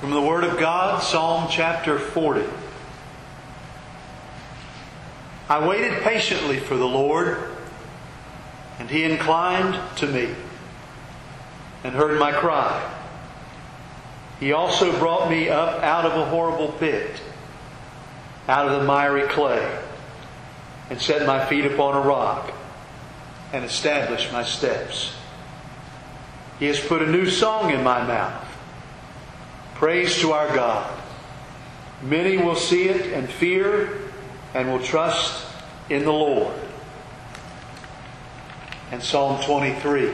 From the Word of God, Psalm chapter 40. I waited patiently for the Lord, and He inclined to me and heard my cry. He also brought me up out of a horrible pit, out of the miry clay, and set my feet upon a rock, and established my steps. He has put a new song in my mouth, praise to our God. Many will see it and fear and will trust in the Lord. And Psalm 23.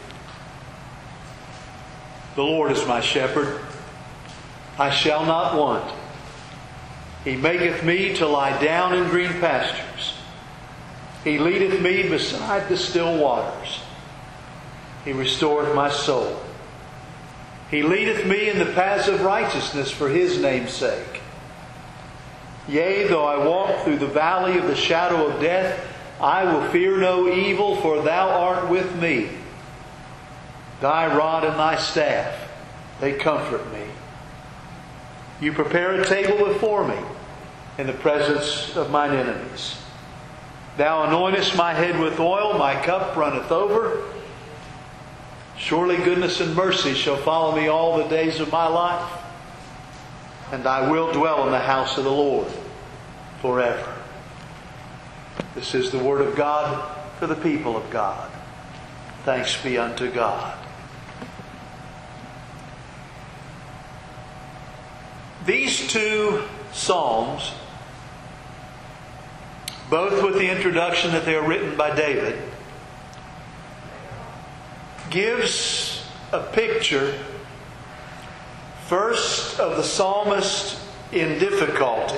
The Lord is my shepherd, I shall not want. He maketh me to lie down in green pastures. He leadeth me beside the still waters. He restoreth my soul. He leadeth me in the paths of righteousness for His name's sake. Yea, though I walk through the valley of the shadow of death, I will fear no evil, for Thou art with me. Thy rod and Thy staff, they comfort me. You prepare a table before me in the presence of mine enemies. Thou anointest my head with oil, my cup runneth over. Surely goodness and mercy shall follow me all the days of my life, and I will dwell in the house of the Lord forever. This is the Word of God for the people of God. Thanks be unto God. These two Psalms, both with the introduction that they are written by David, gives a picture, first of the psalmist in difficulty,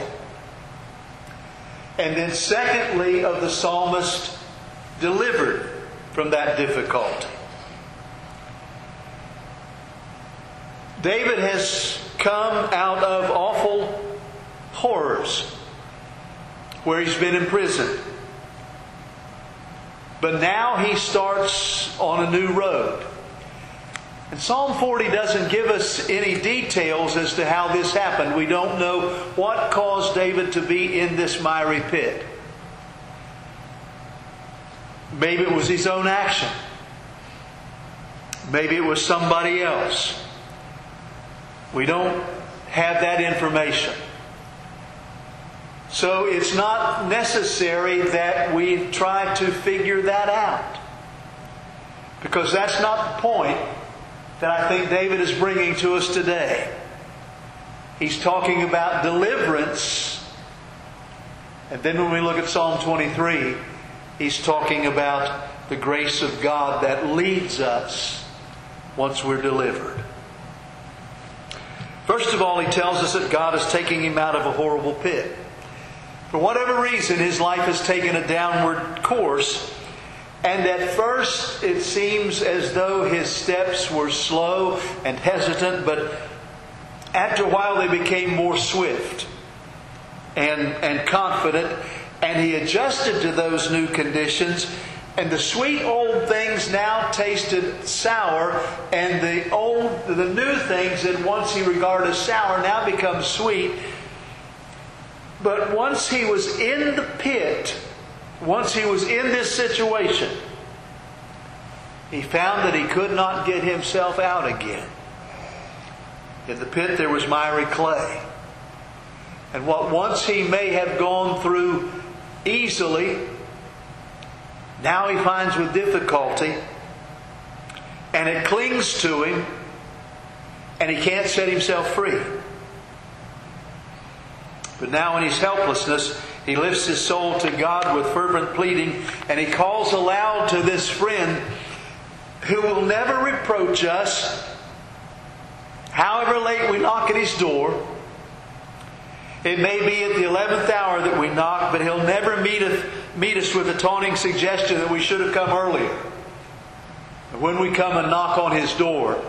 and then secondly of the psalmist delivered from that difficulty. David has come out of awful horrors where he's been imprisoned. But now he starts on a new road. And Psalm 40 doesn't give us any details as to how this happened. We don't know what caused David to be in this miry pit. Maybe it was his own action. Maybe it was somebody else. We don't have that information. So it's not necessary that we try to figure that out. Because that's not the point that I think David is bringing to us today. He's talking about deliverance. And then when we look at Psalm 23, he's talking about the grace of God that leads us once we're delivered. First of all, he tells us that God is taking him out of a horrible pit. For whatever reason, his life has taken a downward course. And at first, it seems as though his steps were slow and hesitant. But after a while, they became more swift and confident. And he adjusted to those new conditions. And the sweet old things now tasted sour. And the new things that once he regarded as sour now become sweet. But once he was in the pit, once he was in this situation, he found that he could not get himself out again. In the pit there was miry clay. And what once he may have gone through easily, now he finds with difficulty, and it clings to him, and he can't set himself free. But now in his helplessness, he lifts his soul to God with fervent pleading, and he calls aloud to this friend who will never reproach us, however late we knock at his door. It may be at the 11th hour that we knock, but he'll never meet us with a taunting suggestion that we should have come earlier. And when we come and knock on his door,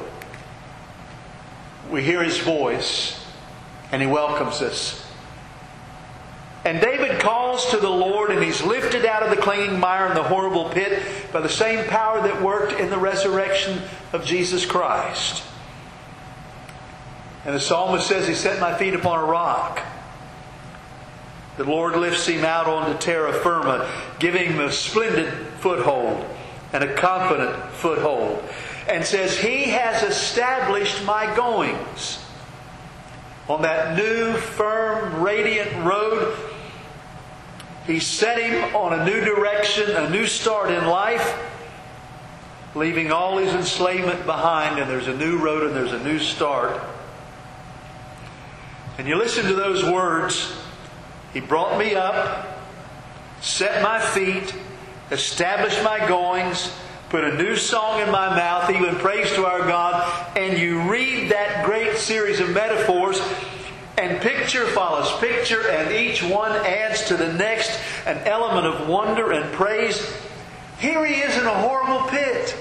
we hear his voice, and he welcomes us. And David calls to the Lord, and he's lifted out of the clinging mire and the horrible pit by the same power that worked in the resurrection of Jesus Christ. And the psalmist says, He set my feet upon a rock. The Lord lifts him out onto terra firma, giving him a splendid foothold and a confident foothold. And says, He has established my goings. On that new, firm, radiant road, He set him on a new direction, a new start in life, leaving all his enslavement behind, and there's a new road and there's a new start. And you listen to those words, He brought me up, set my feet, established my goings, put a new song in my mouth, even praise to our God. And you read that great series of metaphors, and picture follows picture, and each one adds to the next an element of wonder and praise. Here he is in a horrible pit.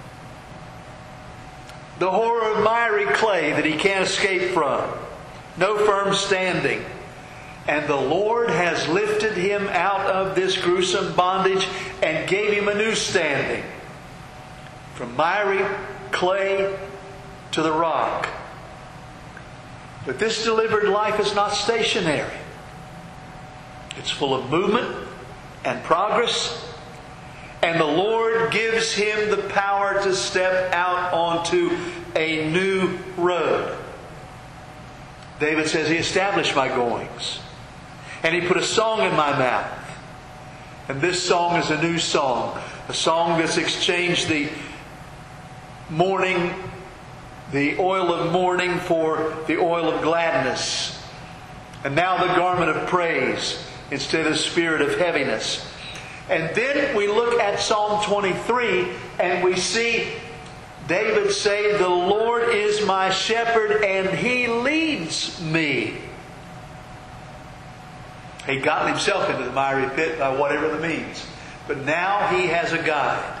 The horror of miry clay that he can't escape from. No firm standing. And the Lord has lifted him out of this gruesome bondage and gave him a new standing. From miry clay to the rock. But this delivered life is not stationary. It's full of movement and progress. And the Lord gives him the power to step out onto a new road. David says, He established my goings. And He put a song in my mouth. And this song is a new song. A song that's exchanged the mourning, the oil of mourning for the oil of gladness. And now the garment of praise instead of the spirit of heaviness. And then we look at Psalm 23 and we see David say, The Lord is my shepherd and He leads me. He got himself into the miry pit by whatever the means. But now he has a guide.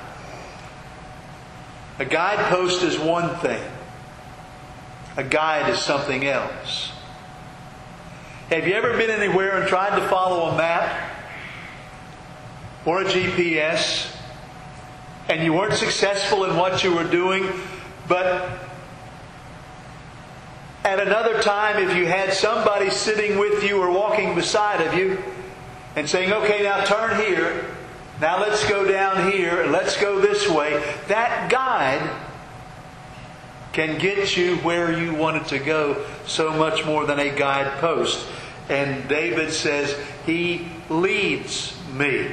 A guidepost is one thing. A guide is something else. Have you ever been anywhere and tried to follow a map or a GPS and you weren't successful in what you were doing, but at another time, if you had somebody sitting with you or walking beside of you and saying, okay, now turn here, now let's go down here, and let's go this way, that guide can get you where you wanted to go so much more than a guidepost. And David says, He leads me.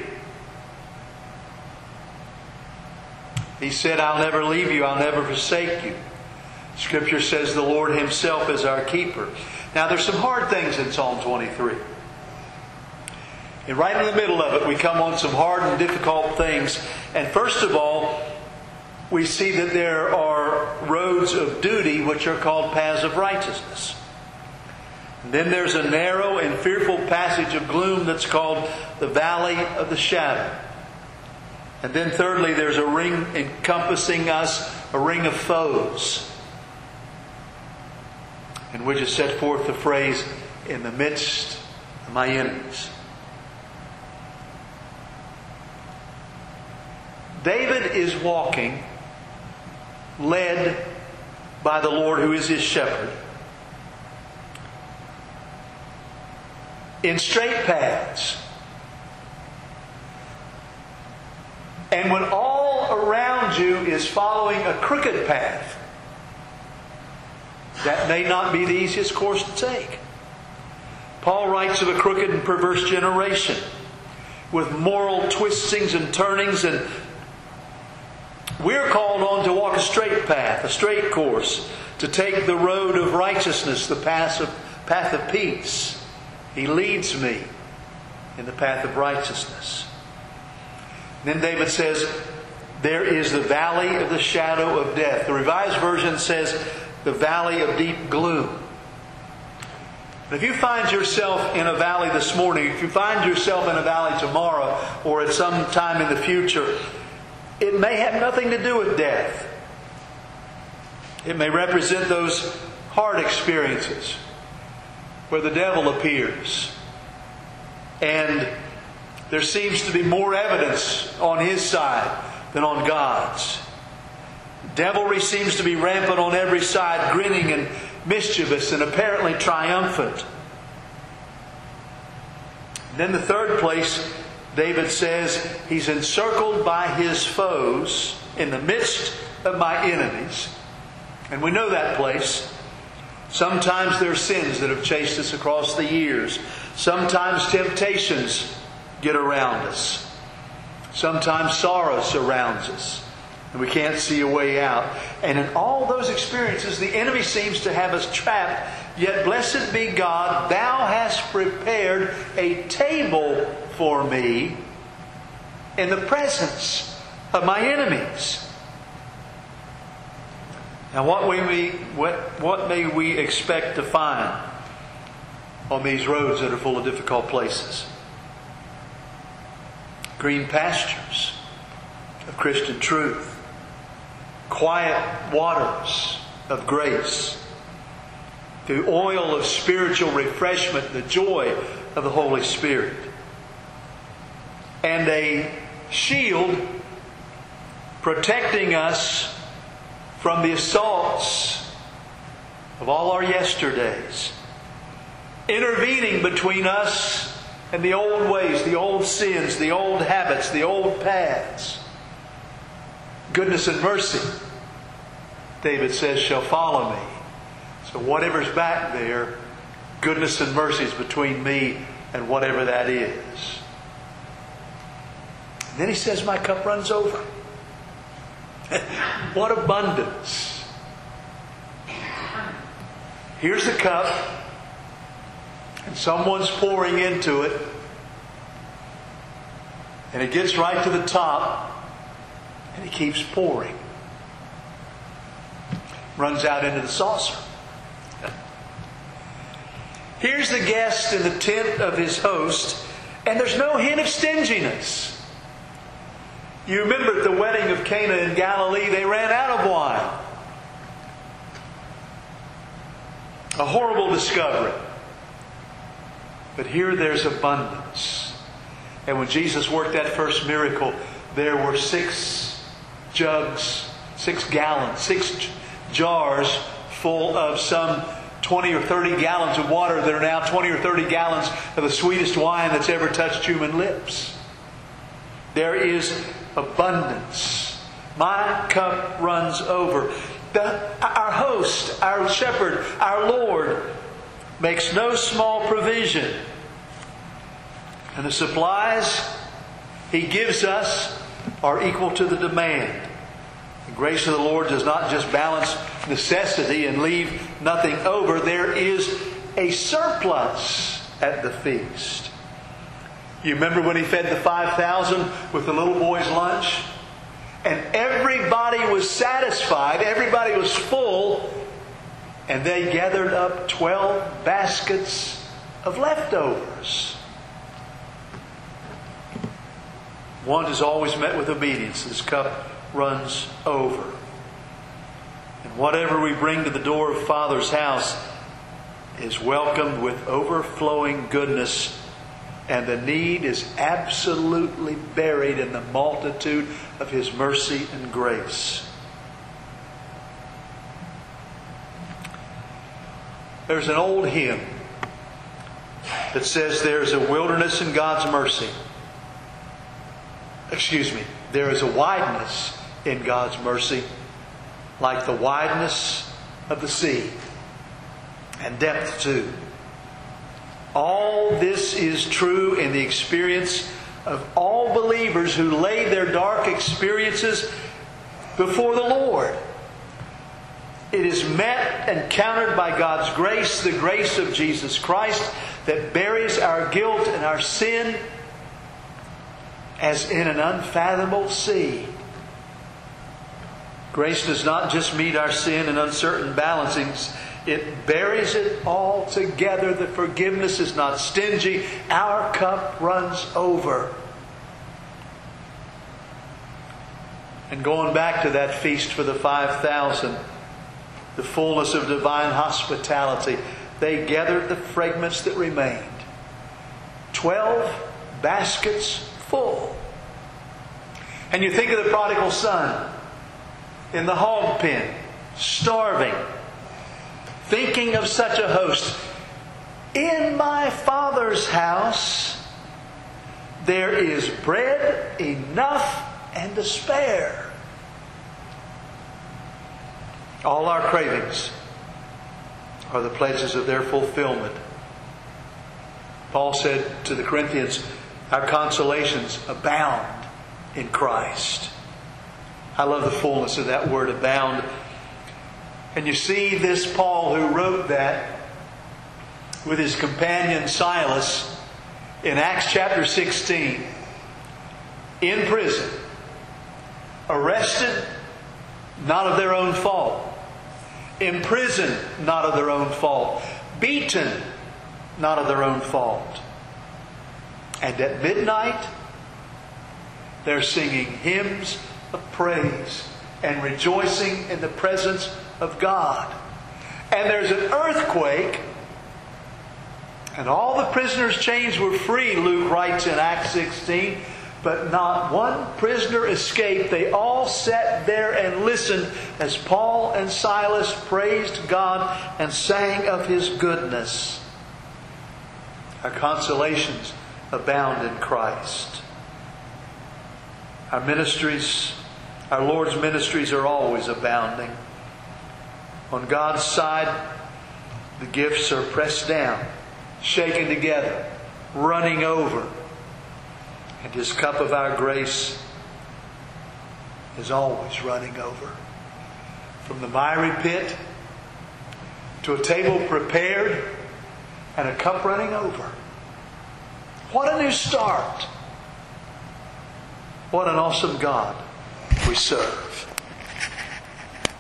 He said, I'll never leave you, I'll never forsake you. Scripture says the Lord Himself is our keeper. Now there's some hard things in Psalm 23. And right in the middle of it we come on some hard and difficult things. And first of all, we see that there are roads of duty which are called paths of righteousness. And then there's a narrow and fearful passage of gloom that's called the valley of the shadow. And then thirdly, there's a ring encompassing us, a ring of foes, in which is set forth the phrase, in the midst of my enemies. David is walking, led by the Lord who is his shepherd, in straight paths. And when all around you is following a crooked path, that may not be the easiest course to take. Paul writes of a crooked and perverse generation with moral twistings and turnings, and we're called on to walk a straight path, a straight course, to take the road of righteousness, the path of peace. He leads me in the path of righteousness. Then David says, there is the valley of the shadow of death. The Revised Version says, the valley of deep gloom. And if you find yourself in a valley this morning, if you find yourself in a valley tomorrow or at some time in the future, it may have nothing to do with death. It may represent those hard experiences where the devil appears and there seems to be more evidence on his side than on God's. Devilry seems to be rampant on every side, grinning and mischievous and apparently triumphant. Then the third place, David says, he's encircled by his foes in the midst of my enemies. And we know that place. Sometimes there are sins that have chased us across the years. Sometimes temptations get around us. Sometimes sorrow surrounds us and we can't see a way out. And in all those experiences, the enemy seems to have us trapped. Yet blessed be God, Thou hast prepared a table for me in the presence of my enemies. Now what may we expect to find on these roads that are full of difficult places? Green pastures of Christian truth. Quiet waters of grace. The oil of spiritual refreshment, the joy of the Holy Spirit. And a shield protecting us from the assaults of all our yesterdays. Intervening between us and the old ways, the old sins, the old habits, the old paths. Goodness and mercy, David says, shall follow me. So whatever's back there, goodness and mercy is between me and whatever that is. And then he says, my cup runs over. What abundance. Here's the cup, and someone's pouring into it, and it gets right to the top, and he keeps pouring. Runs out into the saucer. Here's the guest in the tent of his host, and there's no hint of stinginess. You remember at the wedding of Cana in Galilee, they ran out of wine. A horrible discovery. But here there's abundance. And when Jesus worked that first miracle, there were 6 jugs, 6 gallons, 6 jars full of some 20 or 30 gallons of water that are now 20 or 30 gallons of the sweetest wine that's ever touched human lips. There is abundance. My cup runs over. Our host, our shepherd, our Lord makes no small provision. And the supplies He gives us are equal to the demand. The grace of the Lord does not just balance necessity and leave nothing over. There is a surplus at the feast. You remember when He fed the 5,000 with the little boy's lunch? And everybody was satisfied. Everybody was full. And they gathered up 12 baskets of leftovers. One is always met with obedience. His cup runs over. And whatever we bring to the door of Father's house is welcomed with overflowing goodness, and the need is absolutely buried in the multitude of His mercy and grace. There's an old hymn that says there's a wilderness in God's mercy. There is a wideness in God's mercy, like the wideness of the sea, and depth too. All this is true in the experience of all believers who lay their dark experiences before the Lord. It is met and countered by God's grace, the grace of Jesus Christ, that buries our guilt and our sin as in an unfathomable sea. Grace does not just meet our sin in uncertain balancings. It buries it all together. The forgiveness is not stingy. Our cup runs over. And going back to that feast for the 5,000, the fullness of divine hospitality, they gathered the fragments that remained. 12 baskets full. And you think of the prodigal son. in the hog pen, starving, thinking of such a host. In my Father's house there is bread enough and to spare. All our cravings are the places of their fulfillment. Paul said to the Corinthians, our consolations abound in Christ. I love the fullness of that word, abound. And you see this Paul who wrote that with his companion Silas in Acts chapter 16. In prison. Arrested, not of their own fault. Imprisoned, not of their own fault. Beaten, not of their own fault. And at midnight, they're singing hymns of praise and rejoicing in the presence of God. And there's an earthquake, and all the prisoners' chains were free, Luke writes in Acts 16, but not one prisoner escaped. They all sat there and listened as Paul and Silas praised God and sang of His goodness. Our consolations abound in Christ. Our ministries, our Lord's ministries are always abounding. On God's side, the gifts are pressed down, shaken together, running over. And His cup of our grace is always running over. From the miry pit to a table prepared and a cup running over. What a new start. What an awesome God we serve.